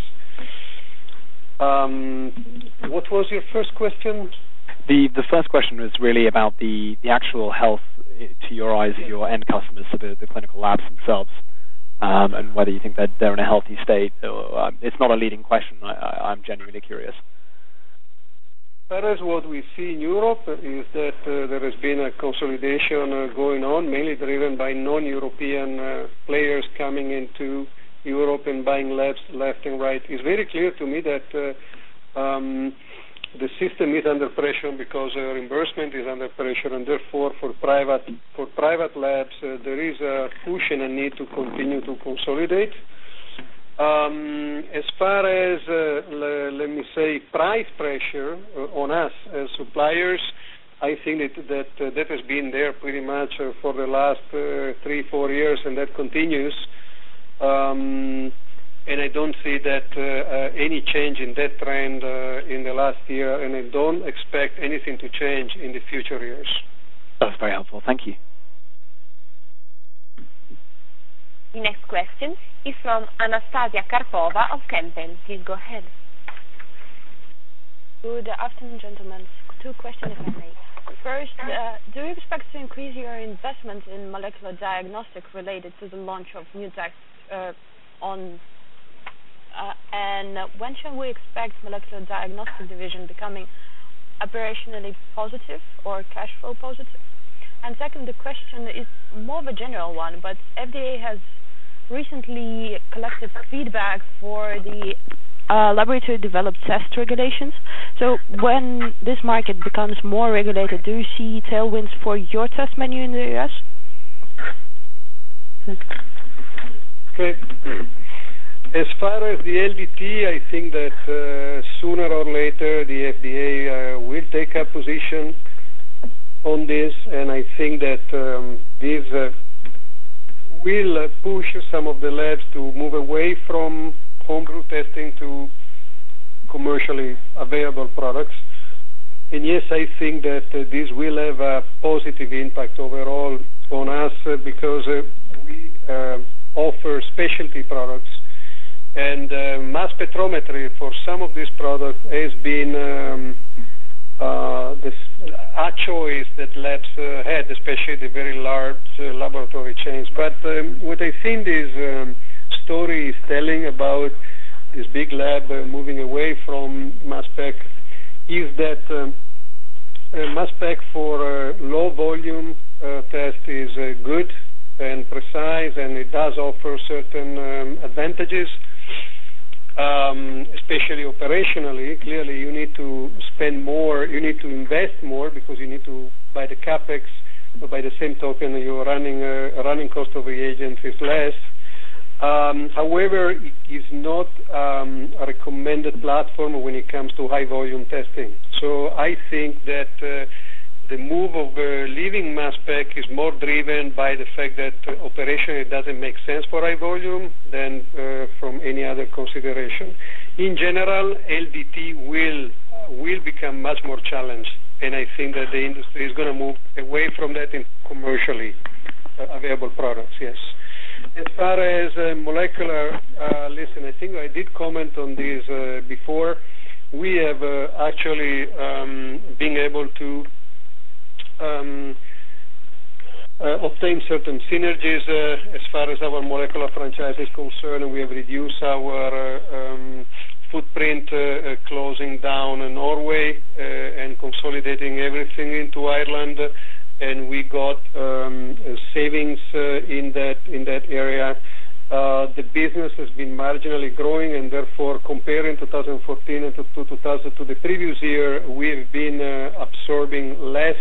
Um, what was your first question? The the first question was really about the, the actual health, to your eyes, of your end customers, so the, the clinical labs themselves, um, and whether you think that they're in a healthy state. Or, um, it's not a leading question. I, I, I'm genuinely curious. As far as what we see in Europe is that uh, there has been a consolidation uh, going on, mainly driven by non-European uh, players coming into Europe and buying labs left and right. It's very clear to me that uh, um, the system is under pressure because uh, reimbursement is under pressure, and therefore for private for private labs uh, there is a push and a need to continue to consolidate. Um, as far as uh, le, let me say price pressure uh, on us as suppliers, I think that that, uh, that has been there pretty much uh, for the last uh, three four years, and that continues. Um, And I don't see that uh, uh, any change in that trend uh, in the last year, and I don't expect anything to change in the future years. That's very helpful. Thank you. The next question is from Anastasia Karpova of Kempen. Please go ahead. Good afternoon, gentlemen. Two questions, if I may. First, uh, do you expect to increase your investment in molecular diagnostics related to the launch of new tests uh, on Uh, and uh, when shall we expect molecular diagnostic division becoming operationally positive or cash flow positive? And second, the question is more of a general one, but F D A has recently collected feedback for the uh, laboratory-developed test regulations. So when this market becomes more regulated, do you see tailwinds for your test menu in the U S? Okay. As far as the L D T, I think that uh, sooner or later the F D A uh, will take a position on this, and I think that um, this uh, will uh, push some of the labs to move away from homebrew testing to commercially available products. And yes, I think that uh, this will have a positive impact overall on us uh, because uh, we uh, offer specialty products. And uh, mass spectrometry for some of these products has been um, uh, this, a choice that labs uh, had, especially the very large uh, laboratory chains. But um, what I think this um, story is telling about this big lab uh, moving away from mass spec is that um, uh, mass spec for uh, low volume uh, test is uh, good and precise, and it does offer certain um, advantages. Um, especially operationally, clearly you need to spend more, you need to invest more because you need to buy the capex, but by the same token your running uh, running cost of reagents is less. Um, however, it is not um, a recommended platform when it comes to high volume testing. So I think that uh, the move of uh, leaving mass spec is more driven by the fact that uh, operationally it doesn't make sense for high volume than uh, from any other consideration. In general, L D T will uh, will become much more challenged, and I think that the industry is going to move away from that in commercially uh, available products, yes. As far as uh, molecular, uh, listen, I think I did comment on this uh, before. We have uh, actually um, been able to Um, uh, obtain certain synergies uh, as far as our molecular franchise is concerned. We have reduced our uh, um, footprint, uh, uh, closing down uh, Norway uh, and consolidating everything into Ireland, and we got um, uh, savings uh, in that in that area. Uh, the business has been marginally growing, and therefore, comparing two thousand fourteen and to, to, two thousand, to the previous year, we've been uh, absorbing less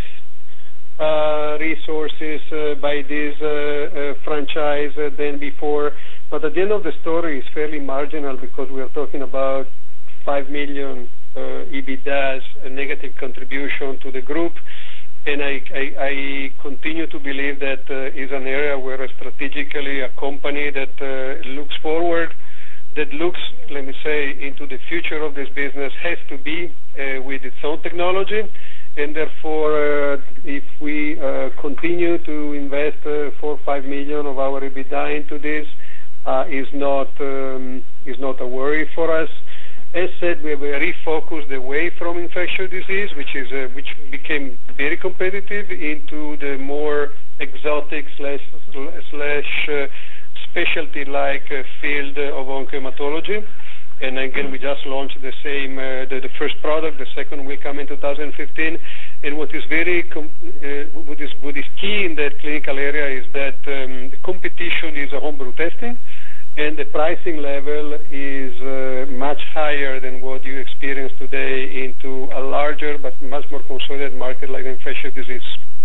Uh, resources uh, by this uh, uh, franchise uh, than before, but at the end of the story it's fairly marginal because we are talking about five million uh, EBITDAs, a negative contribution to the group, and I, I, I continue to believe that uh, is an area where strategically a company that uh, looks forward, that looks, let me say, into the future of this business has to be uh, with its own technology. And therefore, uh, if we uh, continue to invest uh, four or five million of our EBITDA into this, uh, is not um, is not a worry for us. As said, we have refocused away from infectious disease, which is uh, which became very competitive, into the more exotic slash slash uh, specialty-like uh, field of oncohematology. And again, we just launched the same, uh, the, the first product. The second will come in two thousand fifteen. And what is very, com- uh, what is what is key in that clinical area is that um, the competition is a homebrew testing, and the pricing level is uh, much higher than what you experience today into a larger but much more consolidated market like infectious disease.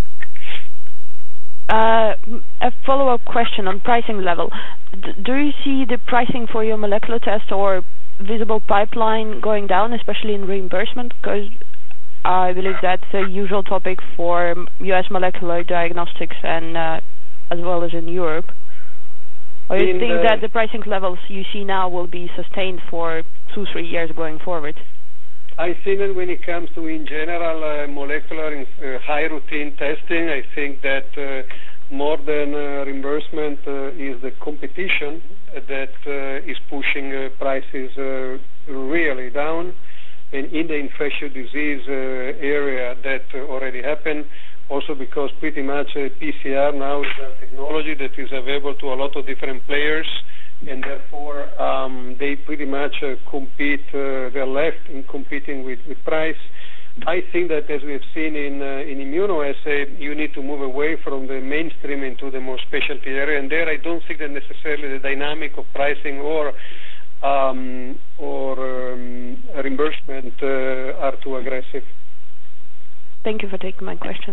Uh, a follow-up question on pricing level. D- do you see the pricing for your molecular test or visible pipeline going down, especially in reimbursement? Because I believe that's a usual topic for U S molecular diagnostics and uh, as well as in Europe. Or do you in think the that the pricing levels you see now will be sustained for two, three years going forward? I think that when it comes to, in general, uh, molecular and uh, high routine testing, I think that uh, more than uh, reimbursement uh, is the competition that uh, is pushing uh, prices uh, really down. And in the infectious disease uh, area, that uh, already happened. Also because pretty much uh, P C R now is a technology that is available to a lot of different players, and therefore um, they pretty much uh, compete, uh, they're left in competing with, with price. I think that as we have seen in, uh, in immunoassay, you need to move away from the mainstream into the more specialty area, and there I don't think that necessarily the dynamic of pricing or um, or um, reimbursement uh, are too aggressive. Thank you for taking my questions.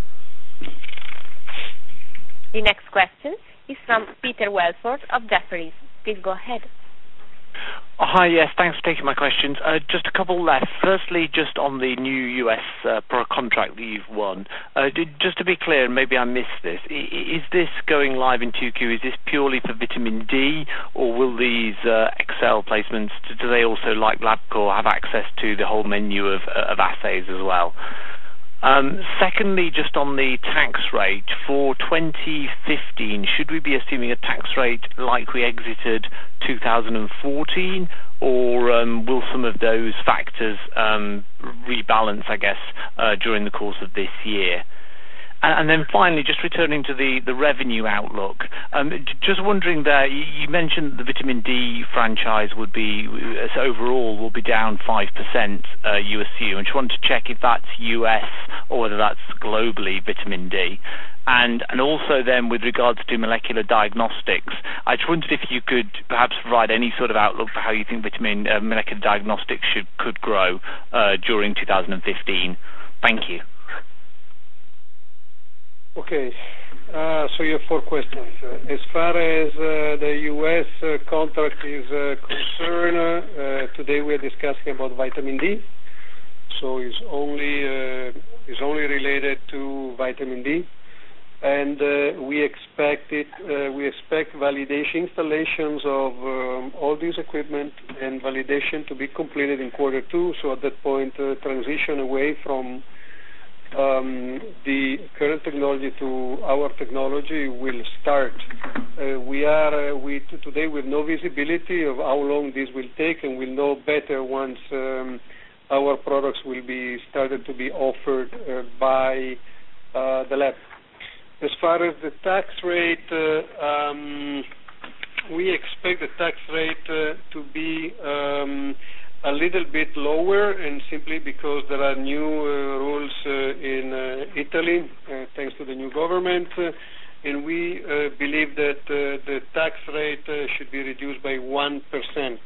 The next question is from Peter Welford of Jefferies. Please go ahead. Oh, hi, yes, thanks for taking my questions. Uh, just a couple left. Firstly, just on the new U S uh, product contract that you've won. Uh, did, just to be clear, and maybe I missed this, I, is this going live in two Q? Is this purely for vitamin D, or will these uh, Excel placements, do they also, like LabCorp, have access to the whole menu of, uh, of assays as well? Um, secondly, just on the tax rate, for twenty fifteen, should we be assuming a tax rate like we exited two thousand fourteen, or um, will some of those factors um, rebalance, I guess, uh, during the course of this year? And then finally, just returning to the, the revenue outlook, um, just wondering there, you, you mentioned the vitamin D franchise would be, uh, overall, will be down five percent, uh, you assume. I just wanted to check if that's U S or whether that's globally vitamin D. And and also then with regards to molecular diagnostics, I just wondered if you could perhaps provide any sort of outlook for how you think vitamin uh, molecular diagnostics should could grow uh, during two thousand fifteen. Thank you. Okay, uh, so you have four questions. Uh, as far as uh, the U S uh, contract is uh, concerned, uh, today we are discussing about vitamin D. So it's only uh, it's only related to vitamin D, and uh, we expect it. Uh, we expect validation installations of um, all these equipment and validation to be completed in quarter two. So at that point, uh, transition away from Um, the current technology to our technology will start. Uh, we are uh, we t- today with no visibility of how long this will take, and we'll know better once um, our products will be started to be offered uh, by uh, the lab. As far as the tax rate, uh, um, we expect the tax rate uh, to be um, a little bit lower, and simply because there are new uh, rules uh, in uh, Italy, uh, thanks to the new government, uh, and we uh, believe that uh, the tax rate uh, should be reduced by one percent.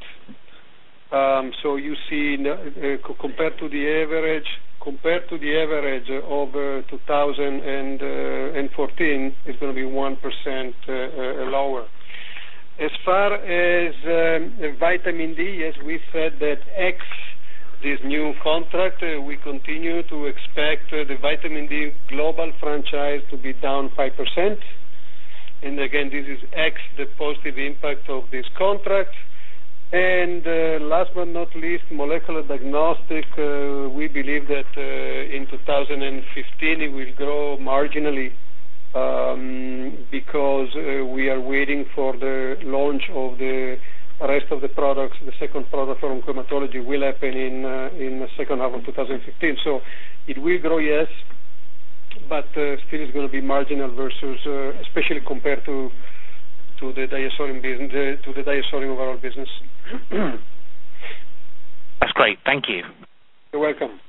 Um, so you see, uh, compared to the average, compared to the average of uh, two thousand fourteen, it's going to be one percent uh, uh, lower. As far as um, vitamin D, yes, we said that X, this new contract, uh, we continue to expect uh, the vitamin D global franchise to be down five percent. And again, this is X, the positive impact of this contract. And uh, last but not least, molecular diagnostic, uh, we believe that uh, in two thousand fifteen it will grow marginally. Um, because uh, we are waiting for the launch of the rest of the products. The second product from hematology will happen in uh, in the second half of two thousand fifteen. So it will grow, yes, but uh, still it's going to be marginal versus, uh, especially compared to to the DiaSorin business, uh, to the DiaSorin overall business. That's great. Thank you. You're welcome.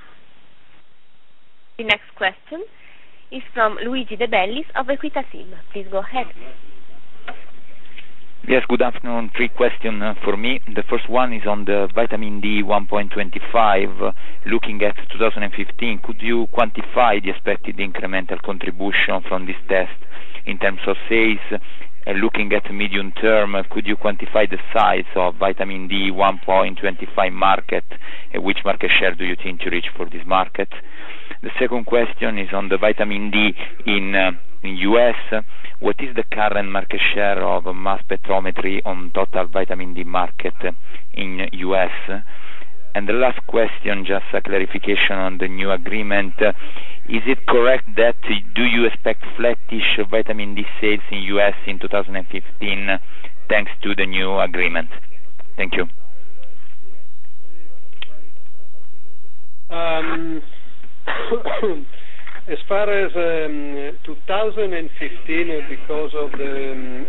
The next question is from Luigi De Bellis of Equita SIM. Please go ahead. Yes, good afternoon. Three questions uh, for me. The first one is on the vitamin D one point two five. Uh, looking at two thousand fifteen, could you quantify the expected incremental contribution from this test in terms of sales? Uh, looking at medium term, uh, could you quantify the size of vitamin D one point two five market? Uh, which market share do you think to reach for this market? The second question is on the vitamin D in uh, in U S. What is the current market share of mass spectrometry on total vitamin D market in U S? And the last question, just a clarification on the new agreement. Is it correct that do you expect flattish vitamin D sales in U S in two thousand fifteen thanks to the new agreement? Thank you. Um, As far as um, two thousand fifteen, uh, because of the um,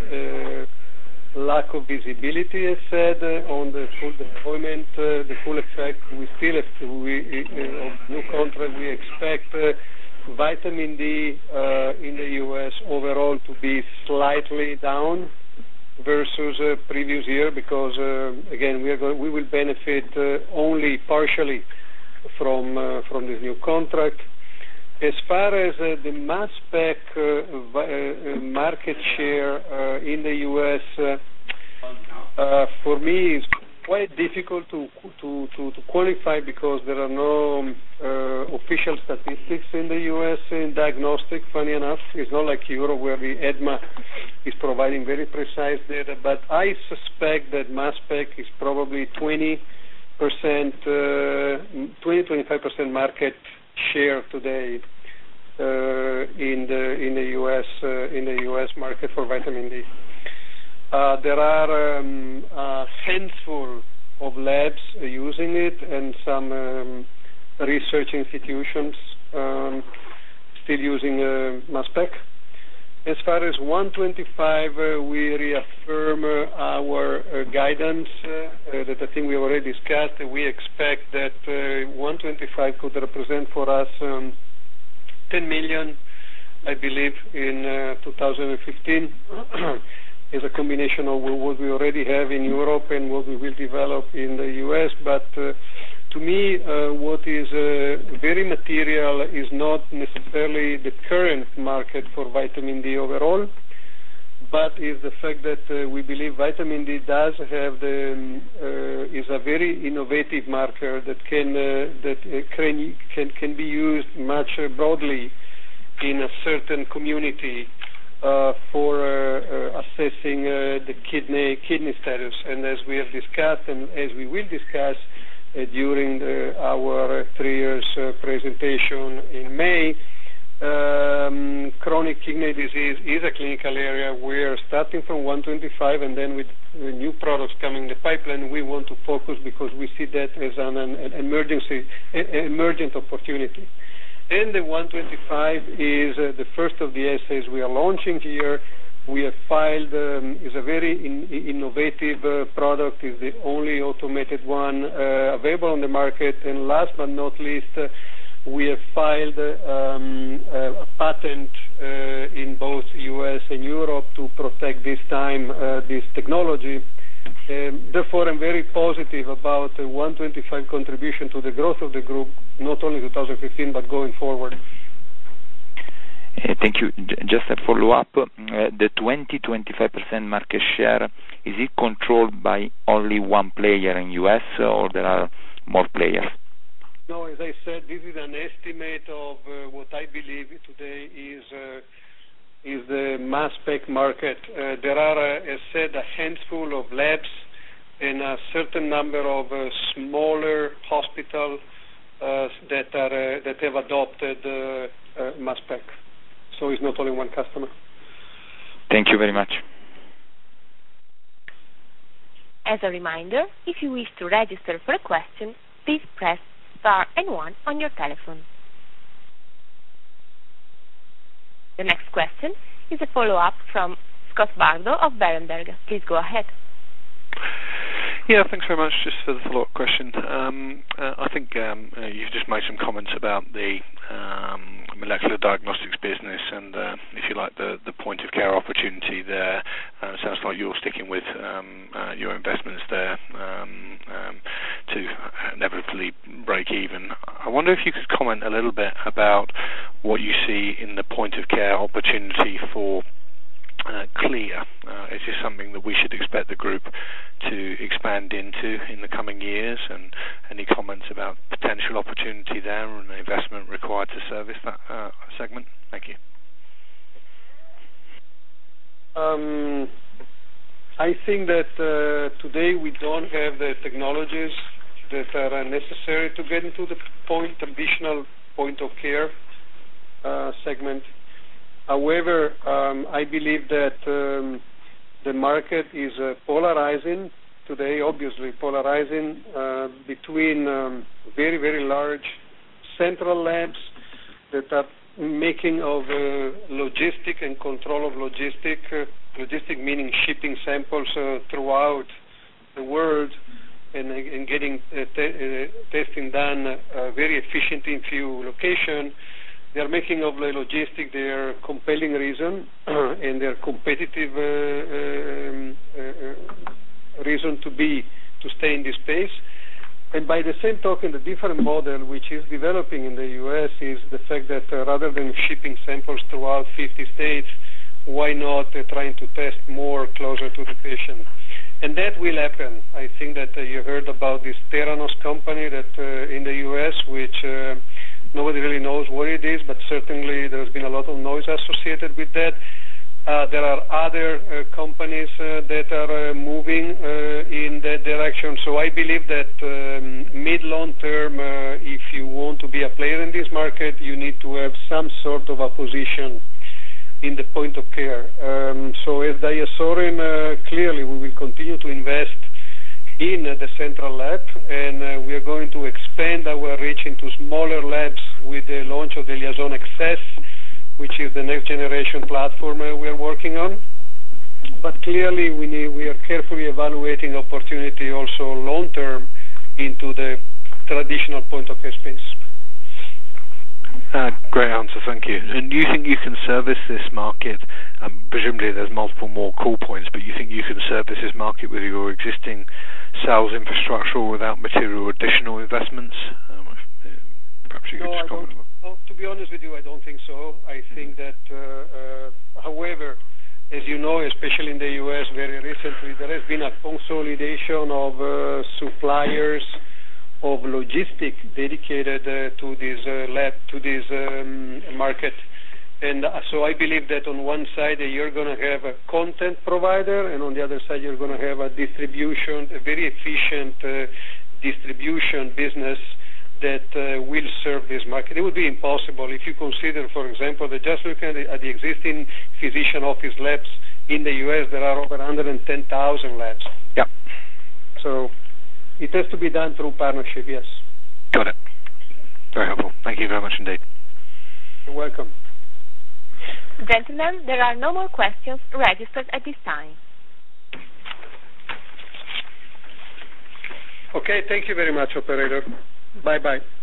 uh, lack of visibility, as said, uh, on the full deployment, uh, the full effect, we still have to, we, uh, of new contract, we expect uh, vitamin D uh, in the U S overall to be slightly down versus uh, previous year, because uh, again we are going, we will benefit uh, only partially from uh, from this new contract. As far as uh, the mass spec uh, uh, market share uh, in the U S, uh, uh, for me it's quite difficult to, to, to, to qualify, because there are no uh, official statistics in the U S in diagnostic, funny enough. It's not like Europe where the EDMA is providing very precise data, but I suspect that mass spec is probably twenty percent, uh, twenty to twenty-five percent market share today uh, in the in the U S uh, in the U S market for vitamin D. Uh, there are um, a handful of labs uh, using it, and some um, research institutions um, still using uh, mass spec. As far as one twenty-five, uh, we reaffirm uh, our uh, guidance uh, uh, that I think we already discussed. We expect that uh, one twenty-five could represent for us um, ten million, I believe, in uh, two thousand fifteen. Is a combination of what we already have in Europe and what we will develop in the U S. But uh, to me, uh, what is uh, very material is not necessarily the current market for vitamin D overall, but is the fact that uh, we believe vitamin D does have the uh, is a very innovative marker that can uh, that uh, can, can can be used much uh, broadly in a certain community uh, for uh, uh, assessing uh, the kidney kidney status. And as we have discussed, and as we will discuss Uh, during the, our uh, three years uh, presentation in May, um, chronic kidney disease is a clinical area. We're starting from one twenty-five, and then with uh, new products coming in the pipeline, we want to focus because we see that as an, an, an emergency, an emergent opportunity. And the one twenty-five is uh, the first of the assays we are launching here. We have filed, um, is a very in, innovative uh, product, is the only automated one uh, available on the market. And last but not least, uh, we have filed um, a patent uh, in both U S and Europe to protect this time, uh, this technology. Um, therefore, I'm very positive about the one twenty-five contribution to the growth of the group, not only two thousand fifteen, but going forward. Uh, thank you. J- just a follow-up. Uh, the twenty to twenty-five percent market share, is it controlled by only one player in U S or there are more players? No, as I said, this is an estimate of uh, what I believe today is uh, is the mass spec market. Uh, there are, uh, as said, a handful of labs and a certain number of uh, smaller hospitals uh, that are uh, that have adopted uh, uh, mass spec. So it's not only one customer. Thank you very much. As a reminder, if you wish to register for a question, please press star and one on your telephone. The next question is a follow-up from Scott Bardo of Berenberg. Please go ahead. Yeah, thanks very much. Just for the follow-up question, um, uh, I think um, uh, you've just made some comments about the um, molecular molecular diagnostics business and, uh, if you like, the, the point of care opportunity there. Uh, sounds like you're sticking with um, uh, your investments there um, um, to inevitably break even. I wonder if you could comment a little bit about what you see in the point of care opportunity for Uh, CLIA. Uh, is this something that we should expect the group to expand into in the coming years? And any comments about potential opportunity there and the investment required to service that uh, segment? Thank you. Um, I think that uh, today we don't have the technologies that are necessary to get into the point, traditional point of care uh, segment. However, um, I believe that um, the market is uh, polarizing today, obviously polarizing uh, between um, very, very large central labs that are making of uh, logistic and control of logistic, uh, logistic meaning shipping samples uh, throughout the world and, and getting uh, te- uh, testing done uh, very efficiently in few locations. They are making of the logistic their compelling reason and their competitive uh, um, uh, reason to be, to stay in this space. And by the same token, the different model which is developing in the U S is the fact that uh, rather than shipping samples throughout fifty states, why not uh, trying to test more closer to the patient? And that will happen. I think that uh, you heard about this Theranos company that uh, in the U S, which uh, nobody really knows what it is, but certainly there's been a lot of noise associated with that. Uh, there are other uh, companies uh, that are uh, moving uh, in that direction. So I believe that um, mid-long term, uh, if you want to be a player in this market, you need to have some sort of a position in the point of care. Um, so as DiaSorin, uh, clearly we will continue to invest in uh, the central lab, and uh, we are going to expand our reach into smaller labs with the launch of the Liaison X S, which is the next generation platform uh, we are working on. But clearly we need, we are carefully evaluating opportunity also long term into the traditional point of care space. Uh, great answer, thank you. And do you think you can service this market? Um, presumably there's multiple more call points, but you think you can service this market with your existing sales infrastructure or without material additional investments? Um, perhaps you no, could just I comment don't, on that. well, to be honest with you, I don't think so. I think that, uh, uh, however, as you know, especially in the U S very recently, there has been a consolidation of uh, suppliers of logistic dedicated uh, to this uh, lab, to this um, market. And uh, so I believe that on one side uh, you're going to have a content provider, and on the other side you're going to have a distribution, a very efficient uh, distribution business that uh, will serve this market. It would be impossible if you consider, for example, that just looking at the, at the existing physician office labs in the U S, there are over one hundred ten thousand labs. Yeah. So it has to be done through partnership, yes. Got it. Very helpful. Thank you very much indeed. You're welcome. Gentlemen, there are no more questions registered at this time. Okay, thank you very much, operator. Bye-bye.